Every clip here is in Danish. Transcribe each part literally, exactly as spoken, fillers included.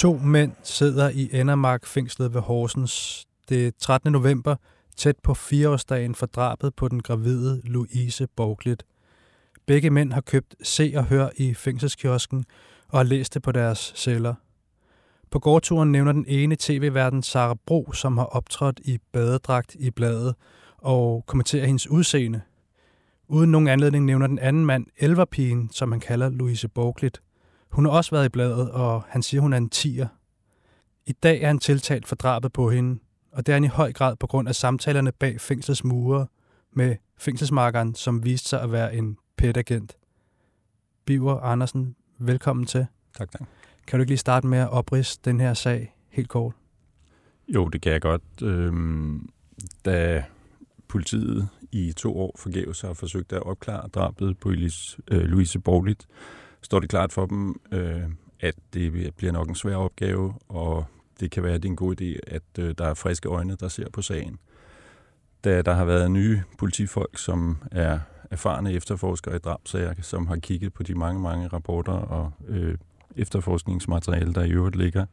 To mænd sidder i Endermark-fængslet ved Horsens. Det er trettende november, tæt på fireårsdagen for drabet på den gravide Louise Borglit. Begge mænd har købt Se og Hør i fængselskiosken og har læst det på deres celler. På gårdturen nævner den ene tv-verden Sara Bro, som har optrådt i badedragt i bladet, og kommenterer hendes udseende. Uden nogen anledning nævner den anden mand elverpigen, som han kalder Louise Borglit. Hun har også været i bladet, og han siger, hun er en tier. I dag er han tiltalt for drabet på hende, og det er han i høj grad på grund af samtalerne bag fængslets mure med fængselsmarkeren, som viste sig at være en P E T-agent. Birger Andersen, velkommen til. Tak, tak. Kan du ikke lige starte med at opridse den her sag helt kort? Jo, det kan jeg godt. Øhm, da politiet i to år forgæves har forsøgt at opklare drabet på Elise, øh, Louise Borglit, står det klart for dem, øh, at det bliver nok en svær opgave, og det kan være, at det er en god idé, at øh, der er friske øjne, der ser på sagen. Da der har været nye politifolk, som er erfarne efterforskere i drabsager, som har kigget på de mange, mange rapporter og øh, efterforskningsmateriale, der i øvrigt ligger,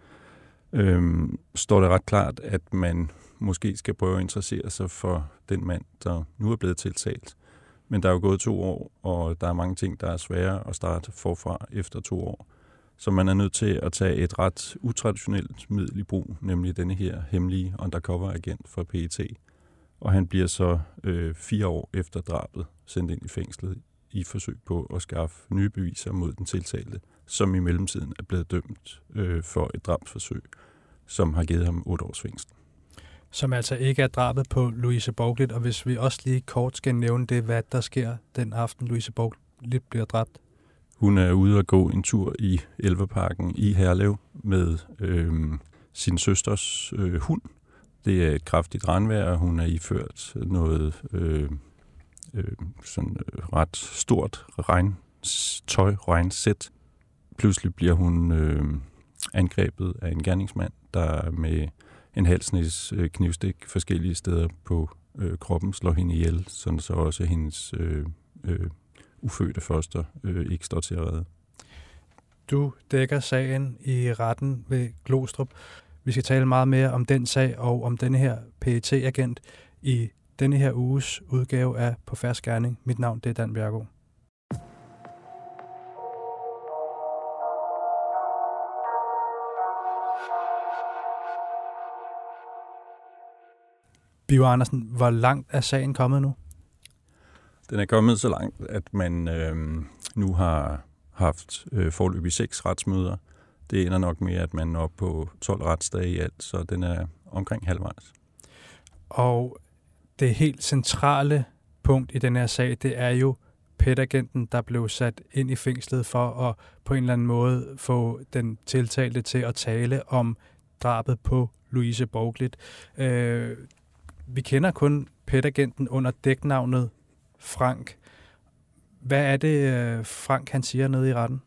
øh, står det ret klart, at man måske skal prøve at interessere sig for den mand, der nu er blevet tiltalt. Men der er jo gået to år, og der er mange ting, der er svære at starte forfra efter to år. Så man er nødt til at tage et ret utraditionelt middel i brug, nemlig denne her hemmelige undercover-agent for P E T. Og han bliver så øh, fire år efter drabet sendt ind i fængslet i forsøg på at skaffe nye beviser mod den tiltalte, som i mellemtiden er blevet dømt øh, for et drabsforsøg, som har givet ham otte års fængsel. Som altså ikke er drabet på Louise Borglit, og hvis vi også lige kort skal nævne det, hvad der sker den aften, Louise Borglit bliver dræbt. Hun er ude at gå en tur i Elverparken i Herlev med øh, sin søsters øh, hund. Det er et kraftigt regnvejr, og hun er iført noget øh, øh, sådan ret stort regntøj, regnsæt. Pludselig bliver hun øh, angrebet af en gerningsmand, der med en halsnæs knivstik forskellige steder på øh, kroppen slår hende ihjel, sådan så også hendes øh, øh, ufødte foster øh, ikke står til at redde. Du dækker sagen i retten ved Glostrup. Vi skal tale meget mere om den sag og om denne her P E T-agent i denne her uges udgave af På Fersk Gerning. Mit navn det er Dan Bjergård. Birger Andersen, hvor langt er sagen kommet nu? Den er kommet så langt, at man øh, nu har haft øh, foreløbig seks retsmøder. Det ender nok med, at man er oppe på tolv retsdage i alt, så den er omkring halvvejs. Og det helt centrale punkt i den her sag, det er jo P E T-agenten, der blev sat ind i fængslet for at på en eller anden måde få den tiltalte til at tale om drabet på Louise Borglit. Øh, vi kender kun P E T-agenten under dæknavnet Frank. Hvad er det, Frank han siger nede i retten?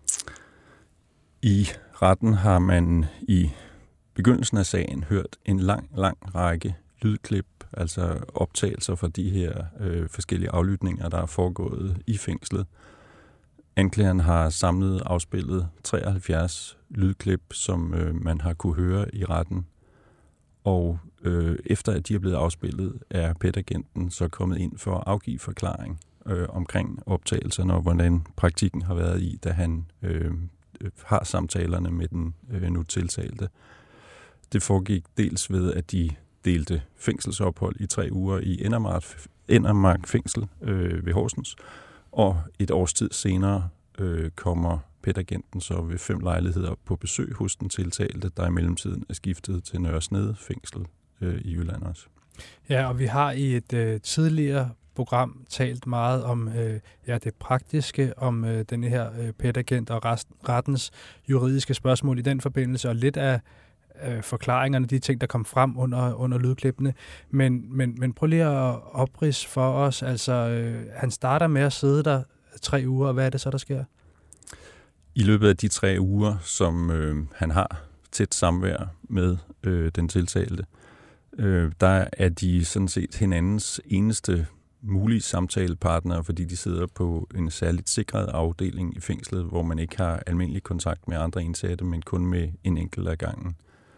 I retten har man i begyndelsen af sagen hørt en lang, lang række lydklip, altså optagelser fra de her øh, forskellige aflytninger, der er foregået i fængslet. Anklageren har samlet afspillet treoghalvfjerds lydklip, som øh, man har kunne høre i retten. Og øh, efter at de er blevet afspillet, er P E T-agenten så kommet ind for at afgive forklaring øh, omkring optagelserne og hvordan praktikken har været i, da han øh, har samtalerne med den øh, nu tiltalte. Det foregik dels ved, at de delte fængselsophold i tre uger i Endermark, Endermark fængsel øh, ved Horsens, og et års tid senere øh, kommer P E T-agenten så ved fem lejligheder på besøg hos den tiltalte, der i mellemtiden er skiftet til Nørre Snede fængsel øh, i Jylland også. Ja, og vi har i et øh, tidligere program talt meget om øh, ja, det praktiske, om øh, denne her øh, P E T-agent og rest, rettens juridiske spørgsmål i den forbindelse, og lidt af øh, forklaringerne, de ting, der kom frem under, under lydklippene. Men, men, men prøv lige at opridse for os. Altså, øh, han starter med at sidde der tre uger, og hvad er det så, der sker? I løbet af de tre uger, som øh, han har tæt samvær med øh, den tiltalte, øh, der er de sådan set hinandens eneste mulige samtalepartnere, fordi de sidder på en særligt sikret afdeling i fængslet, hvor man ikke har almindelig kontakt med andre indsatte, men kun med en enkelt af gangen.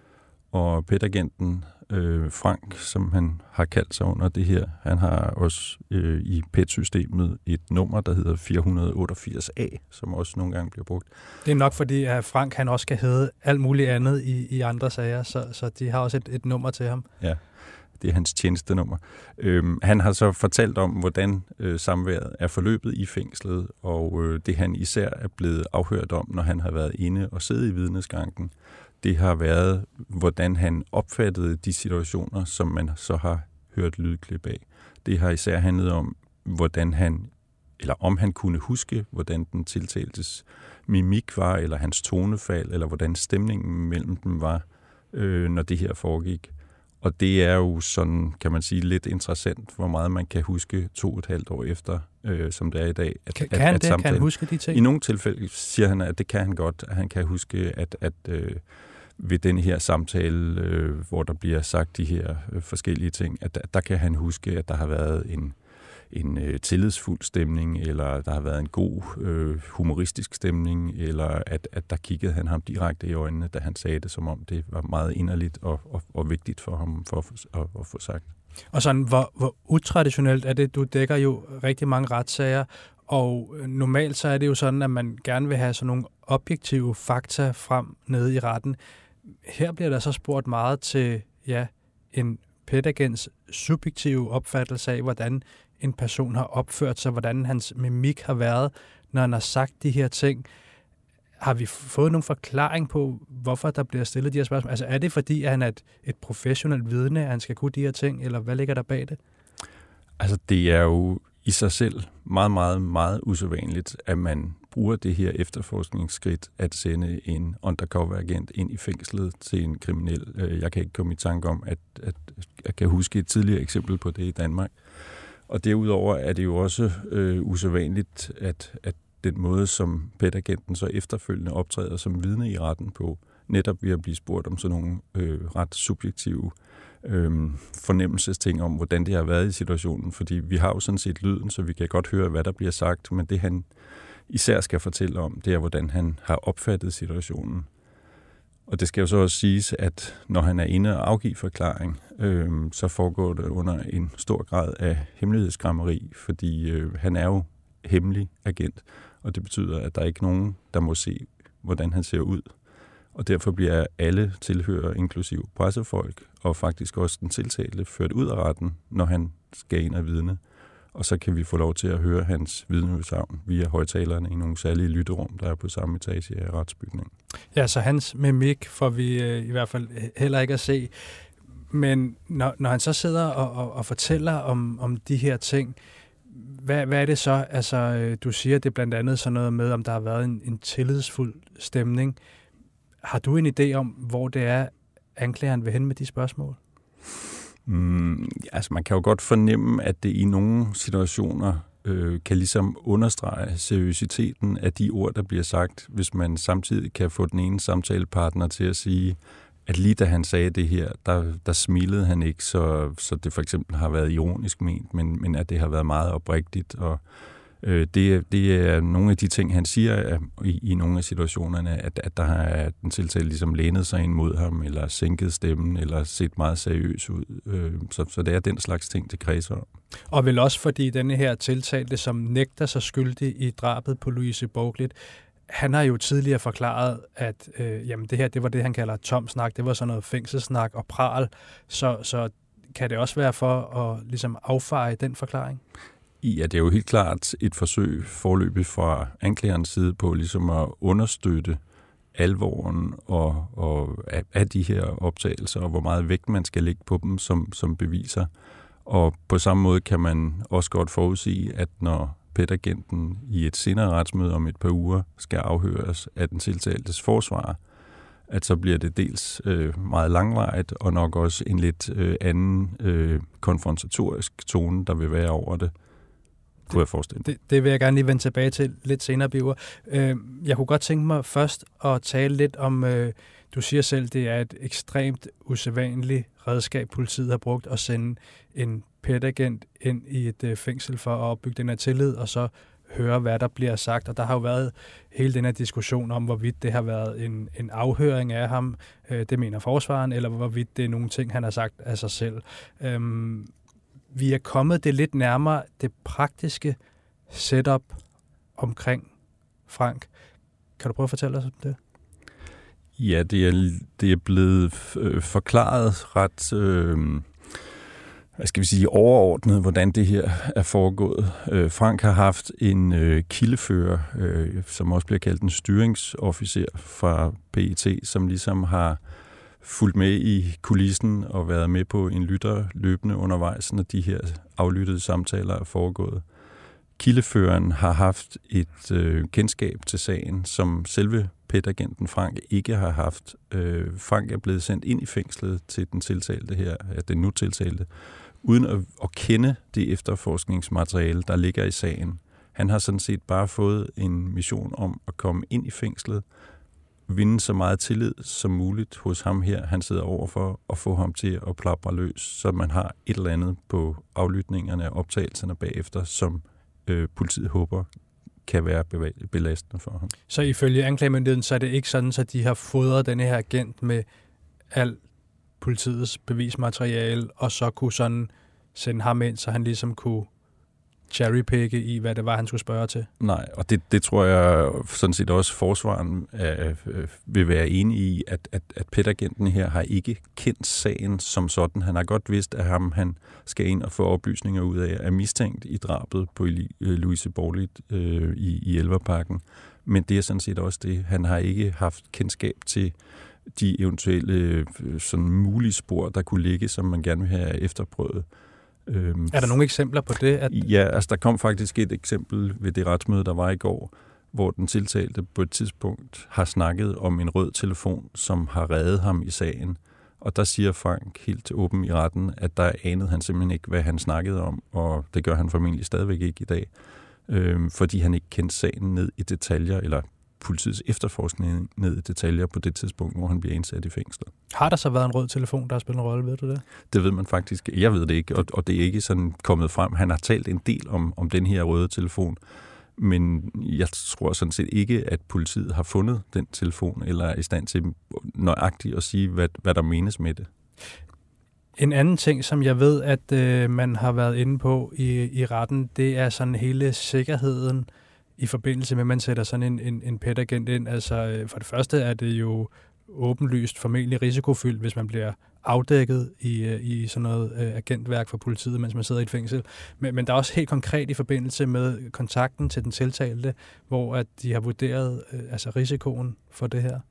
Og PET-agenten øh, Frank, som han har kaldt sig under det her, han har også øh, i P E T-systemet et nummer, der hedder fire otteogfirs A, som også nogle gange bliver brugt. Det er nok fordi, at Frank han også skal hedde alt muligt andet i, i andre sager, så, så de har også et, et nummer til ham. Ja, det er hans tjenestenummer. Øhm, han har så fortalt om, hvordan øh, samværet er forløbet i fængslet, og øh, det han især er blevet afhørt om, når han har været inde og siddet i vidneskranken, det har været, hvordan han opfattede de situationer, som man så har hørt lydklip af. Det har især handlet om, hvordan han, eller om han kunne huske, hvordan den tiltaltes mimik var, eller hans tonefald, eller hvordan stemningen mellem dem var, øh, når det her foregik. Og det er jo sådan, kan man sige, lidt interessant, hvor meget man kan huske to og et halvt år efter, øh, som det er i dag. At, kan, at, kan han at det? Samtalen, kan han huske de ting? I nogle tilfælde siger han, at det kan han godt. At han kan huske, at, at øh, ved den her samtale, øh, hvor der bliver sagt de her øh, forskellige ting, at, at der kan han huske, at der har været en, en øh, tillidsfuld stemning, eller der har været en god øh, humoristisk stemning, eller at, at der kiggede han ham direkte i øjnene, da han sagde det, som om det var meget inderligt og, og, og vigtigt for ham for at, at, at få sagt. Og sådan, hvor, hvor utraditionelt er det? Du dækker jo rigtig mange retssager, og normalt så er det jo sådan, at man gerne vil have sådan nogle objektive fakta frem nede i retten. Her bliver der så spurgt meget til ja, en P E T-agents subjektive opfattelse af, hvordan en person har opført sig, hvordan hans mimik har været, når han har sagt de her ting. Har vi fået nogen forklaring på, hvorfor der bliver stillet de her spørgsmål? Altså er det fordi, at han er et, et professionelt vidne, at han skal kunne de her ting, eller hvad ligger der bag det? Altså det er jo i sig selv meget, meget, meget usædvanligt, at man bruger det her efterforskningsskridt at sende en undercover-agent ind i fængslet til en kriminel. Jeg kan ikke komme i tanke om, at, at jeg kan huske et tidligere eksempel på det i Danmark. Og derudover er det jo også øh, usædvanligt, at, at den måde, som P E T-agenten så efterfølgende optræder som vidne i retten på, netop ved at blive spurgt om sådan nogle øh, ret subjektive øh, fornemmelsesting om, hvordan det har været i situationen. Fordi vi har jo sådan set lyden, så vi kan godt høre, hvad der bliver sagt, men det han især skal fortælle om, det er, hvordan han har opfattet situationen. Og det skal jo så også siges, at når han er inde og afgiver forklaring, øh, så foregår det under en stor grad af hemmelighedskræmmeri, fordi øh, han er jo hemmelig agent, og det betyder, at der er ikke nogen, der må se, hvordan han ser ud. Og derfor bliver alle tilhørere, inklusiv pressefolk, og faktisk også den tiltalte, ført ud af retten, når han skal ind og vidne. Og så kan vi få lov til at høre hans vidneudsagn via højtalerne i nogle særlige lytterum, der er på samme etage af retsbygningen. Ja, så hans mimik får vi øh, i hvert fald heller ikke at se. Men når, når han så sidder og, og, og fortæller om, om de her ting, hvad, hvad er det så? Altså, øh, du siger, det er blandt andet sådan noget med, om der har været en, en tillidsfuld stemning. Har du en idé om, hvor det er, anklageren vil hen med de spørgsmål? Mm, altså man kan jo godt fornemme, at det i nogle situationer øh, kan ligesom understrege seriøsiteten af de ord, der bliver sagt, hvis man samtidig kan få den ene samtalepartner til at sige, at lige da han sagde det her, der, der smilede han ikke, så, så det for eksempel har været ironisk ment, men, men at det har været meget oprigtigt. Og øh, det, det er nogle af de ting, han siger i, i nogle af situationerne, at, at der har den tiltalte ligesom lænet sig ind mod ham, eller sænket stemmen, eller set meget seriøs ud. Øh, så, så det er den slags ting, det kredser om. Og vel også fordi denne her tiltalte, som nægter sig skyldig i drabet på Louise Borglit, han har jo tidligere forklaret, at øh, jamen det her, det var det, han kalder tom snak. Det var sådan noget fængselssnak og pral. Så, så kan det også være for at ligesom affeje den forklaring? Ja, det er jo helt klart et forsøg forløbet fra anklagerens side på ligesom at understøtte alvoren og, og af de her optagelser, og hvor meget vægt man skal lægge på dem som, som beviser. Og på samme måde kan man også godt forudsige, at når P E T-agenten i et senere retsmøde om et par uger skal afhøres af den tiltaltes forsvar, at så bliver det dels øh, meget langvarigt, og nok også en lidt øh, anden øh, konfrontatorisk tone, der vil være over det, kunne jeg forestille mig. Det, det vil jeg gerne lige vende tilbage til lidt senere, Birger. Øh, jeg kunne godt tænke mig først at tale lidt om, øh, Du siger selv, det er et ekstremt usædvanligt redskab, politiet har brugt at sende en PET-agent ind i et øh, fængsel for at opbygge den her tillid, og så høre, hvad der bliver sagt. Og der har jo været hele den her diskussion om, hvorvidt det har været en, en afhøring af ham, øh, det mener forsvaren, eller hvorvidt det er nogle ting, han har sagt af sig selv. Øhm, vi er kommet det lidt nærmere det praktiske setup omkring Frank. Kan du prøve at fortælle os om det? Ja, det er, det er blevet øh, forklaret ret, øh, hvad skal vi sige, overordnet, hvordan det her er foregået. Øh, Frank har haft en øh, kildefører, øh, som også bliver kaldt en styringsofficer fra P E T, som ligesom har fulgt med i kulissen og været med på en lytter løbende undervejs, når de her aflyttede samtaler er foregået. Kildeføreren har haft et øh, kendskab til sagen, som selve PET-agenten Frank ikke har haft. Øh, Frank er blevet sendt ind i fængslet til den tiltalte her, ja, den nu tiltalte, uden at, at kende det efterforskningsmateriale, der ligger i sagen. Han har sådan set bare fået en mission om at komme ind i fængslet, vinde så meget tillid som muligt hos ham her, han sidder overfor, og få ham til at plapre løs, så man har et eller andet på aflytningerne og optagelserne bagefter, som øh, politiet håber kan være belastende for ham. Så ifølge anklagemyndigheden, så er det ikke sådan, at de har fodret denne her agent med alt politiets bevismateriale, og så kunne sådan sende ham ind, så han ligesom kunne cherrypicke i, hvad det var, han skulle spørge til? Nej, og det, det tror jeg sådan set også forsvaren er, vil være enig i, at, at, at PET-agenten her har ikke kendt sagen som sådan. Han har godt vidst, at ham han skal ind og få oplysninger ud af, er mistænkt i drabet på Louise Borglit øh, i, i Elverparken. Men det er sådan set også det. Han har ikke haft kendskab til de eventuelle sådan mulige spor, der kunne ligge, som man gerne vil have efterprøvet. Øhm, er der nogle eksempler på det? At... Ja, altså der kom faktisk et eksempel ved det retsmøde, der var i går, hvor den tiltalte på et tidspunkt har snakket om en rød telefon, som har reddet ham i sagen. Og der siger Frank helt åben i retten, at der anede han simpelthen ikke, hvad han snakkede om, og det gør han formentlig stadigvæk ikke i dag, øhm, fordi han ikke kendte sagen ned i detaljer, eller politiets efterforskning ned i detaljer på det tidspunkt, hvor han bliver indsat i fængslet. Har der så været en rød telefon, der har spillet en rolle, ved du det? Det ved man faktisk. Jeg ved det ikke, og, og det er ikke sådan kommet frem. Han har talt en del om, om den her røde telefon, men jeg tror sådan set ikke, at politiet har fundet den telefon, eller er i stand til nøjagtigt at sige, hvad, hvad der menes med det. En anden ting, som jeg ved, at øh, man har været inde på i, i retten, det er sådan hele sikkerheden i forbindelse med, at man sætter sådan en, en, en PET-agent ind. Altså, for det første er det jo åbenlyst formentlig risikofyldt, hvis man bliver afdækket i, i sådan noget uh, agentværk for politiet, mens man sidder i et fængsel. Men, men der er også helt konkret i forbindelse med kontakten til den tiltalte, hvor at de har vurderet uh, altså risikoen for det her.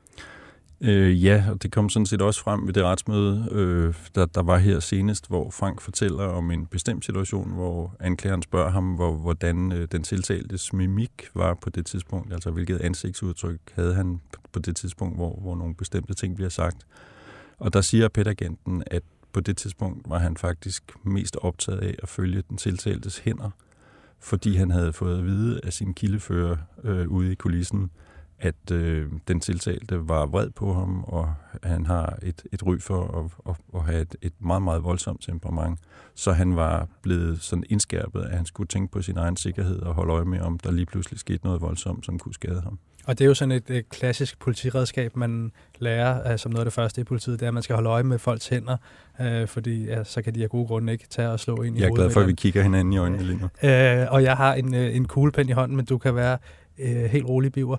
Øh, ja, og det kom sådan set også frem ved det retsmøde, øh, der, der var her senest, hvor Frank fortæller om en bestemt situation, hvor anklageren spørger ham, hvor, hvordan øh, den tiltaltes mimik var på det tidspunkt, altså hvilket ansigtsudtryk havde han på det tidspunkt, hvor, hvor nogle bestemte ting bliver sagt. Og der siger PET-agenten, at på det tidspunkt var han faktisk mest optaget af at følge den tiltaltes hænder, fordi han havde fået at vide af sin kildefører øh, ude i kulissen, at øh, den tiltalte var vred på ham, og han har et, et ry for at, at, at have et, et meget, meget voldsomt temperament. Så han var blevet sådan indskærpet, at han skulle tænke på sin egen sikkerhed og holde øje med, om der lige pludselig skete noget voldsomt, som kunne skade ham. Og det er jo sådan et, et klassisk politiredskab, man lærer uh, som noget af det første i politiet, det er, at man skal holde øje med folks hænder, uh, fordi ja, så kan de af gode grunde ikke tage og slå ind i hovedet. Jeg er glad for, at vi kigger hinanden i øjnene lige nu. Uh, og jeg har en, uh, en kuglepen i hånden, men du kan være uh, helt rolig, Biver.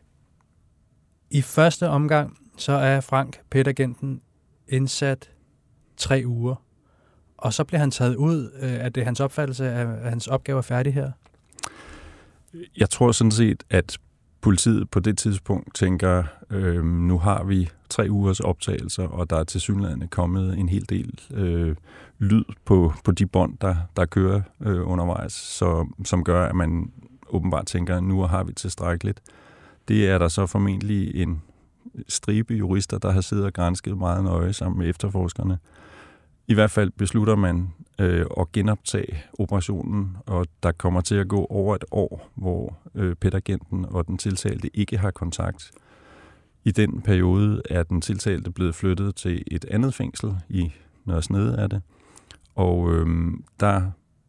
I første omgang, så er Frank, PET-agenten, indsat tre uger. Og så bliver han taget ud. Er det hans opfattelse, at hans opgave er færdig her? Jeg tror sådan set, at politiet på det tidspunkt tænker, øh, nu har vi tre ugers optagelser, og der er tilsyneladende kommet en hel del øh, lyd på, på de bånd, der, der kører øh, undervejs, så, som gør, at man åbenbart tænker, nu har vi tilstrækkeligt. Det er der så formentlig en stribe jurister, der har siddet og gransket meget nøje sammen med efterforskerne. I hvert fald beslutter man øh, at genoptage operationen, og der kommer til at gå over et år, hvor øh, PET-agenten og den tiltalte ikke har kontakt. I den periode er den tiltalte blevet flyttet til et andet fængsel i Nørre Snede er det, og øhm, der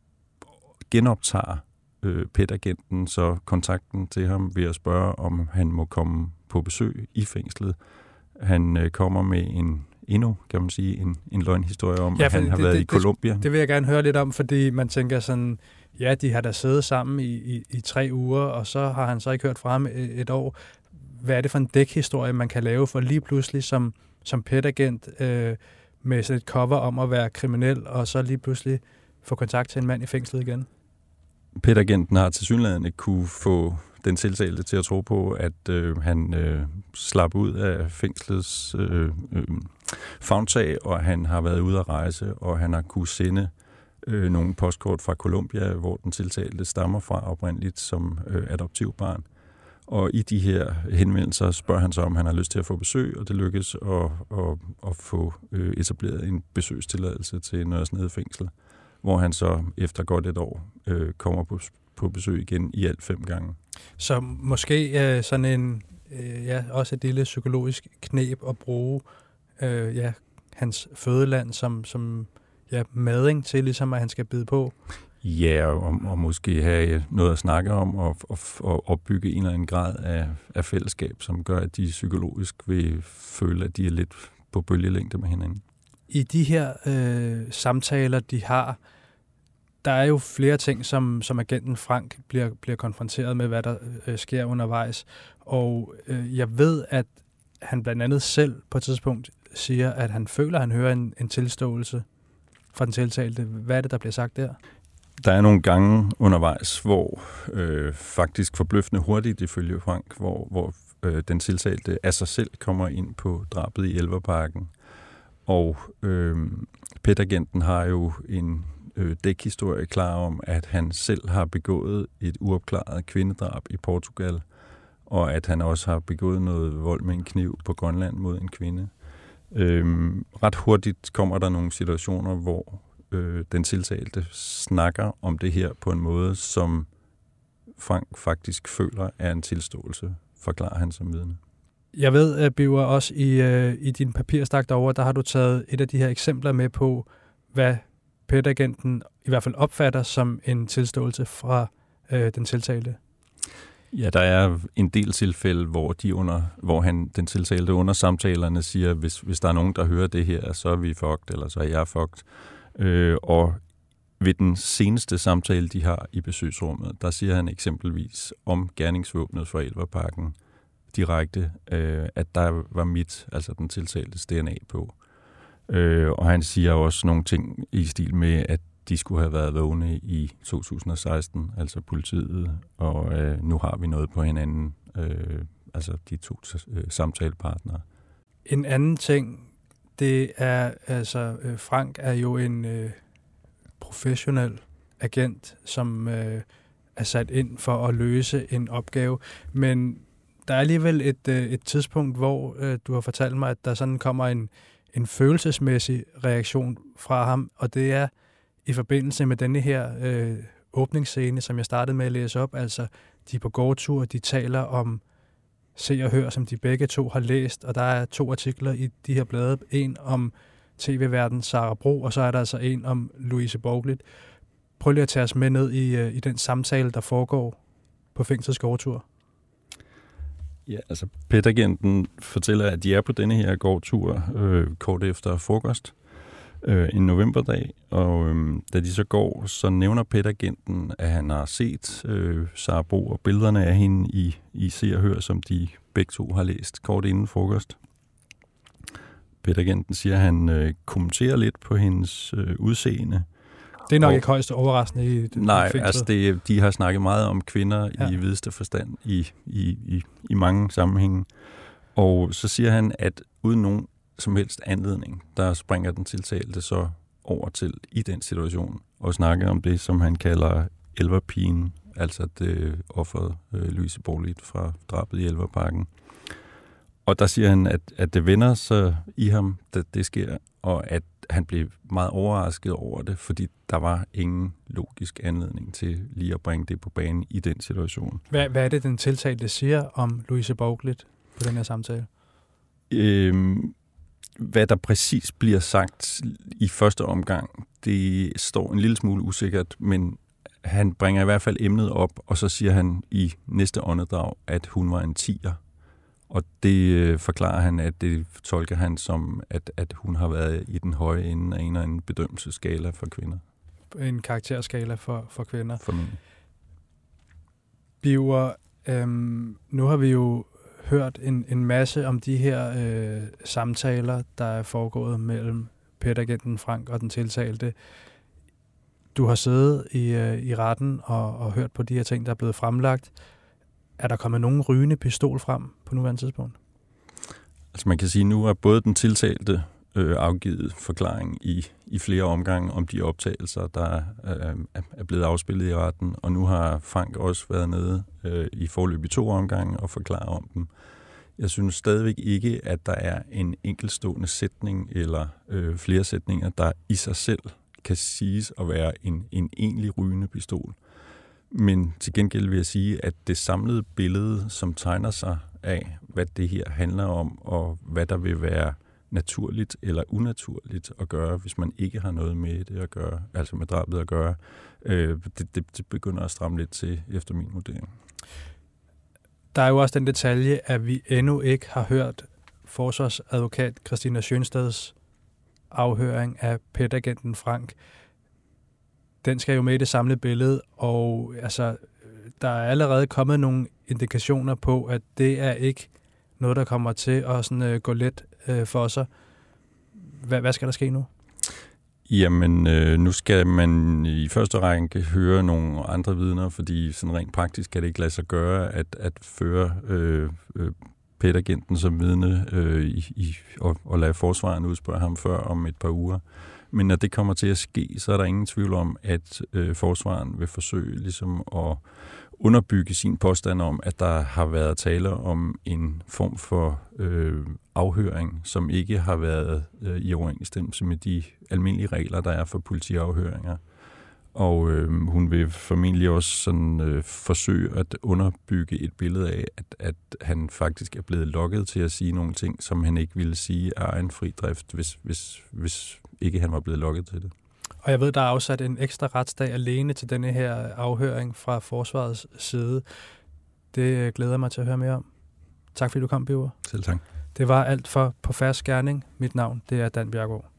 genoptager øh, P E T-agenten så kontakten til ham ved at spørge, om han må komme på besøg i fængslet. Han øh, kommer med en endnu, kan man sige, en, en løgnhistorie om, ja, at han har det, været det, i Colombia. Det, det vil jeg gerne høre lidt om, fordi man tænker sådan, ja, de har da siddet sammen i, i, i tre uger, og så har han så ikke hørt fra ham et, et år. Hvad er det for en dækhistorie, man kan lave for lige pludselig som, som P E T-agent øh, med sådan et cover om at være kriminel, og så lige pludselig få kontakt til en mand i fængslet igen? P E T-agenten har tilsyneladende kunne få den tiltalte til at tro på, at øh, han øh, slap ud af fængslets øh, øh, favntag, og han har været ude at rejse, og han har kunne sende øh, nogle postkort fra Colombia, hvor den tiltalte stammer fra oprindeligt som øh, adoptivbarn. Og i de her henvendelser spørger han så, om han har lyst til at få besøg, og det lykkes at, at, at få øh, etableret en besøgstilladelse til Nørre Snede fængsel, hvor han så efter godt et år øh, kommer på, på besøg igen i alt fem gange. Så måske øh, sådan en, øh, ja, også et lille psykologisk kneb at bruge øh, ja, hans fødeland som, som ja, mading til, ligesom at han skal bide på. Ja, og, og måske have noget at snakke om, og, og, og opbygge en eller anden grad af, af fællesskab, som gør, at de psykologisk vil føle, at de er lidt på bølgelængde med hinanden. I de her øh, samtaler, de har, der er jo flere ting, som, som agenten Frank bliver, bliver konfronteret med, hvad der øh, sker undervejs. Og øh, jeg ved, at han blandt andet selv på et tidspunkt siger, at han føler, at han hører en, en tilståelse fra den tiltalte. Hvad er det, der bliver sagt der? Der er nogle gange undervejs, hvor øh, faktisk forbløffende hurtigt, ifølge Frank, hvor, hvor øh, den tiltalte af sig selv kommer ind på drabet i Elverparken. Og øh, P E T-agenten har jo en øh, dækhistorie klar om, at han selv har begået et uopklaret kvindedrab i Portugal, og at han også har begået noget vold med en kniv på Grønland mod en kvinde. Øh, ret hurtigt kommer der nogle situationer, hvor øh, den tiltalte snakker om det her på en måde, som Frank faktisk føler er en tilståelse, forklarer han som vidne. Jeg ved, Birger, også i, øh, i din papirstak derovre, der har du taget et af de her eksempler med på, hvad P E T-agenten i hvert fald opfatter som en tilståelse fra øh, den tiltalte. Ja, der er en del tilfælde, hvor, de under, hvor han, den tiltalte under samtalerne siger, hvis, hvis der er nogen, der hører det her, så er vi fucked, eller så er jeg fucked. Øh, og ved den seneste samtale, de har i besøgsrummet, der siger han eksempelvis om gerningsvåbnet fra Elverparken direkte, øh, at der var mit, altså den tiltaltes D N A på. Øh, og han siger også nogle ting i stil med, at de skulle have været vågne i to tusind og seksten, altså politiet, og øh, nu har vi noget på hinanden, øh, altså de to øh, samtalepartnere. En anden ting, det er, altså Frank er jo en øh, professionel agent, som øh, er sat ind for at løse en opgave, men der er alligevel et, øh, et tidspunkt, hvor øh, du har fortalt mig, at der sådan kommer en, en følelsesmæssig reaktion fra ham, og det er i forbindelse med denne her øh, åbningsscene, som jeg startede med at læse op. Altså, de er på gårdtur, de taler om Se og Hør, som de begge to har læst, og der er to artikler i de her blade. En om tv-værten Sara Bro, og så er der altså en om Louise Borglit. Prøv lige at tage os med ned i, øh, i den samtale, der foregår på fængslets gårdtur. Ja, altså P E T-agenten fortæller, at de er på denne her gårdtur øh, kort efter frokost øh, en novemberdag, og øh, da de så går, så nævner P E T-agenten, at han har set øh, Sara Bro og billederne af hende i, i Se og Hør, som de begge to har læst kort inden frokost. P E T-agenten siger, at han øh, kommenterer lidt på hendes øh, udseende. Det er nok og, ikke højst overraskende i det. Nej, altså det, de har snakket meget om kvinder ja. i videste forstand i, i, i, i mange sammenhænge. Og så siger han, at uden nogen som helst anledning, der springer den tiltalte så over til i den situation og snakker om det, som han kalder Elverpigen, altså det offeret øh, Louise Borglit fra drabet i Elverparken. Og der siger han, at, at det vender sig i ham, da det sker, og at han blev meget overrasket over det, fordi der var ingen logisk anledning til lige at bringe det på banen i den situation. Hvad, hvad er det, den tiltalte siger om Louise Borglit på den her samtale? Øh, hvad der præcis bliver sagt i første omgang, det står en lille smule usikkert, men han bringer i hvert fald emnet op, og så siger han i næste åndedrag, at hun var en tier. Og det øh, forklarer han, at det tolker han som, at, at hun har været i den høje ende af en eller anden bedømmelsesskala for kvinder. En karakterskala for, for kvinder. Formentlig. Birger, øhm, nu har vi jo hørt en, en masse om de her øh, samtaler, der er foregået mellem PET-agenten Frank og den tiltalte. Du har siddet i, øh, i retten og, og hørt på de her ting, der er blevet fremlagt. Er der kommet nogen rygende pistol frem på nuværende tidspunkt? Altså man kan sige, at nu er både den tiltalte øh, afgivet forklaring i, i flere omgange om de optagelser, der øh, er blevet afspillet i retten, og nu har Frank også været nede øh, i forløb i to omgange og forklaret om dem. Jeg synes stadigvæk ikke, at der er en enkeltstående sætning eller øh, flere sætninger, der i sig selv kan siges at være en, en egentlig rygende pistol. Men til gengæld vil jeg sige, at det samlede billede, som tegner sig af, hvad det her handler om, og hvad der vil være naturligt eller unaturligt at gøre, hvis man ikke har noget med det at gøre, altså med drabet at gøre, øh, det, det, det begynder at stramme lidt til, efter min vurdering. Der er jo også den detalje, at vi endnu ikke har hørt forsvarsadvokat Christina Sjønstads afhøring af PET-agenten Frank. Den skal jo med i det samlede billede, og altså, der er allerede kommet nogle indikationer på, at det er ikke noget, der kommer til at sådan, uh, gå let uh, for sig. Hvad, hvad skal der ske nu? Jamen, øh, nu skal man i første række høre nogle andre vidner, fordi sådan rent praktisk kan det ikke lade sig gøre at, at føre øh, øh, PET-agenten som vidne øh, i, i, og, og lade forsvaren udspørge ham før om et par uger. Men når det kommer til at ske, så er der ingen tvivl om, at øh, forsvaren vil forsøge ligesom at underbygge sin påstand om, at der har været tale om en form for øh, afhøring, som ikke har været øh, i overensstemmelse med de almindelige regler, der er for politiafhøringer. Og øh, hun vil formentlig også sådan, øh, forsøge at underbygge et billede af, at, at han faktisk er blevet lokket til at sige nogle ting, som han ikke ville sige er en fri drift, hvis, hvis, hvis ikke han var blevet lokket til det. Og jeg ved, der er afsat en ekstra retsdag alene til denne her afhøring fra forsvarets side. Det glæder mig til at høre mere om. Tak fordi du kom, Birger. Selv tak. Det var alt for På Fersk Gerning. Mit navn det er Dan Bjergård.